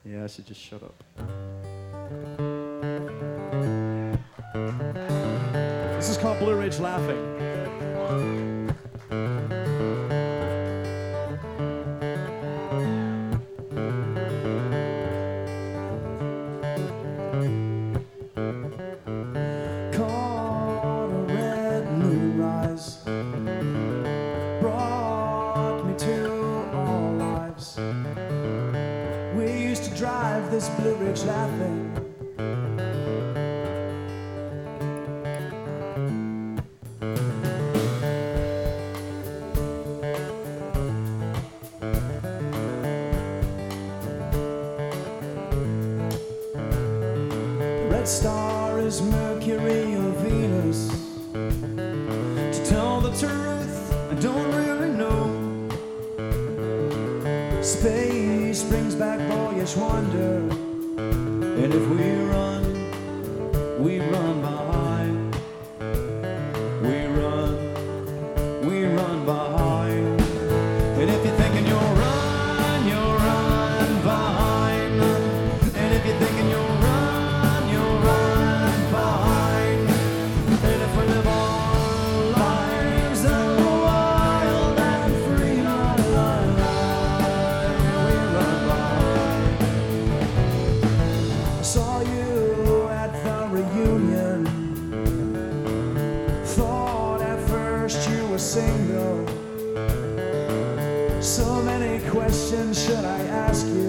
Yeah, I should just shut up. This is called Blue Ridge Laughing. Caught a red moon rise, brought me to our lives. We used to drive this Blue Ridge Laughing. Red star is Mercury or Venus. To tell the truth, I don't really know. Space brings back boyish wonder, and if we run behind. We run behind. And if you're thinking you'll run behind. And if you're thinking you'll run behind. And if we live our lives wild and free, we run behind. I saw you at the reunion. Thought at first you were single. So many questions should I ask you?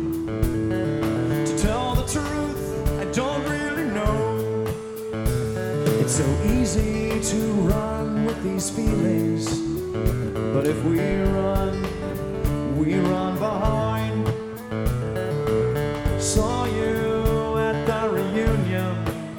To tell the truth, I don't really know. It's so easy to run with these feelings, but if we run behind. Saw you at the reunion.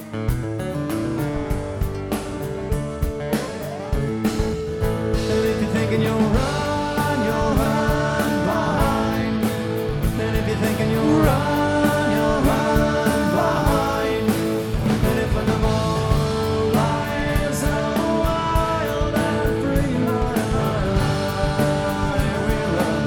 And if you're thinking you'll run behind. And if you're thinking you'll run behind. And if we live our lives wild and free, we run behind. We run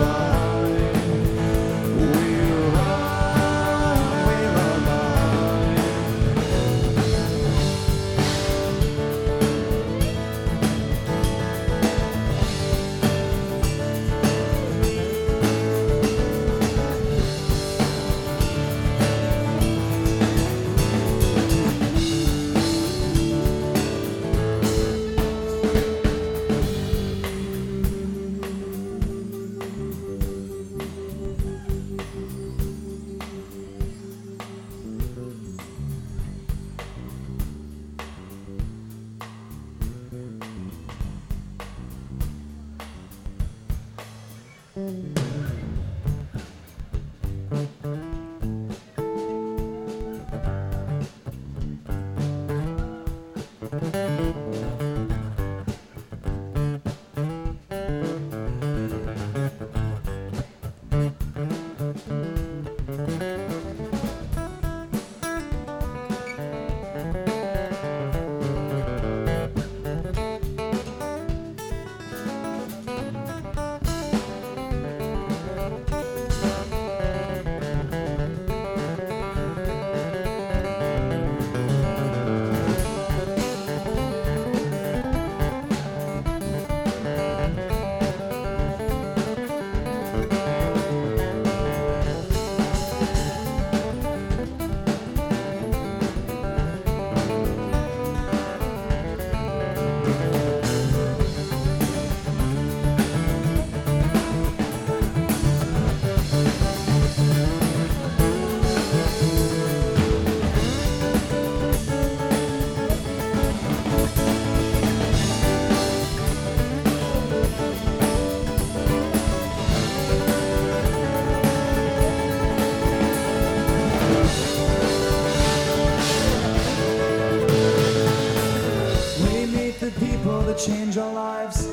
change our lives.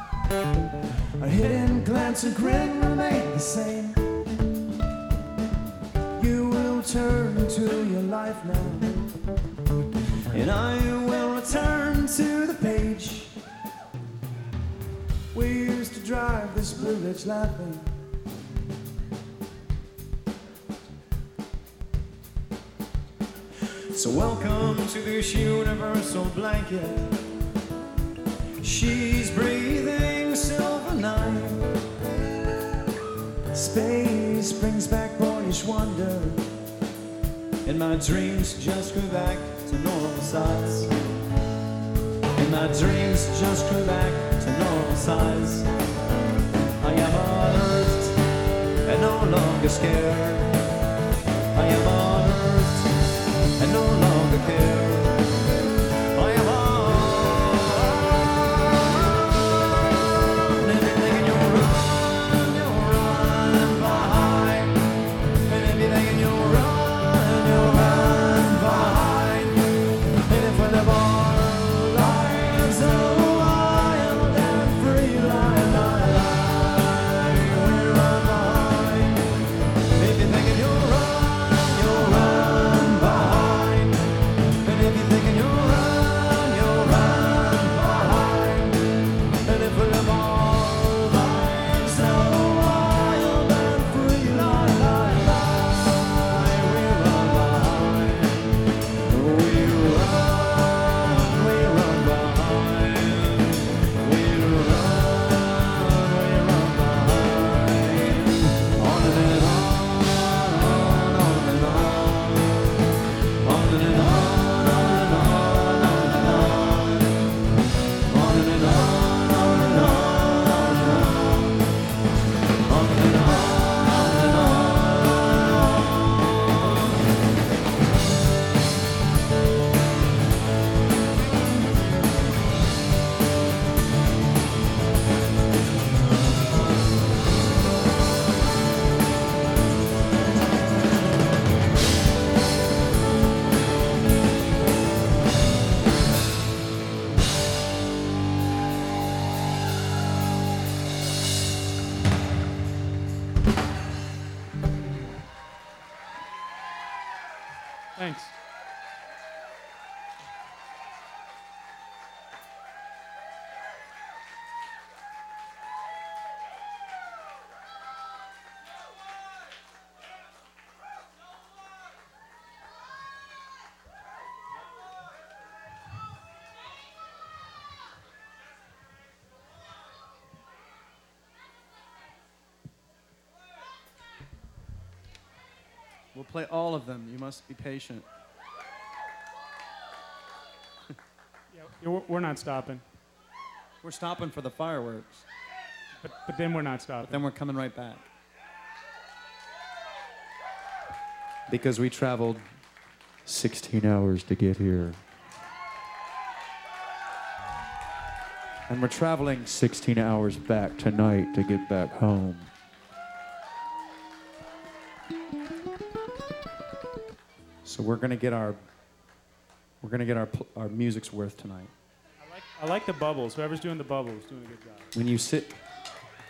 Our hidden glance and grin remain the same. You will turn to your life now, and I will return to the page. We used to drive this Blue Ridge Laughing. So welcome to this universal blanket. She's breathing silver night. Space brings back boyish wonder, and my dreams just grew back to normal size. And my dreams just grew back to normal size. I am unearthed and no longer scared. I am unearthed and no longer care. I am on, and if thinking you'll run behind. And if you're thinking you'll run behind. And if when the bar lies so wild and free, lie, we run behind. If you're thinking you'll run behind. And if you're thinking you'll run behind. And if when the bar lies so wild and free, lie, we run behind. We run behind. We run behind. On and on, on and on, on and on, on and on, on and on, on and on, Thanks. We'll play all of them. You must be patient. Yeah, we're not stopping, We're stopping for the fireworks, but then we're not stopping. then we're coming right back. Because we traveled 16 hours to get here. And we're traveling 16 hours back tonight to get back home. So we're gonna get our music's worth tonight. I like the bubbles. Whoever's doing the bubbles doing a good job. When you sit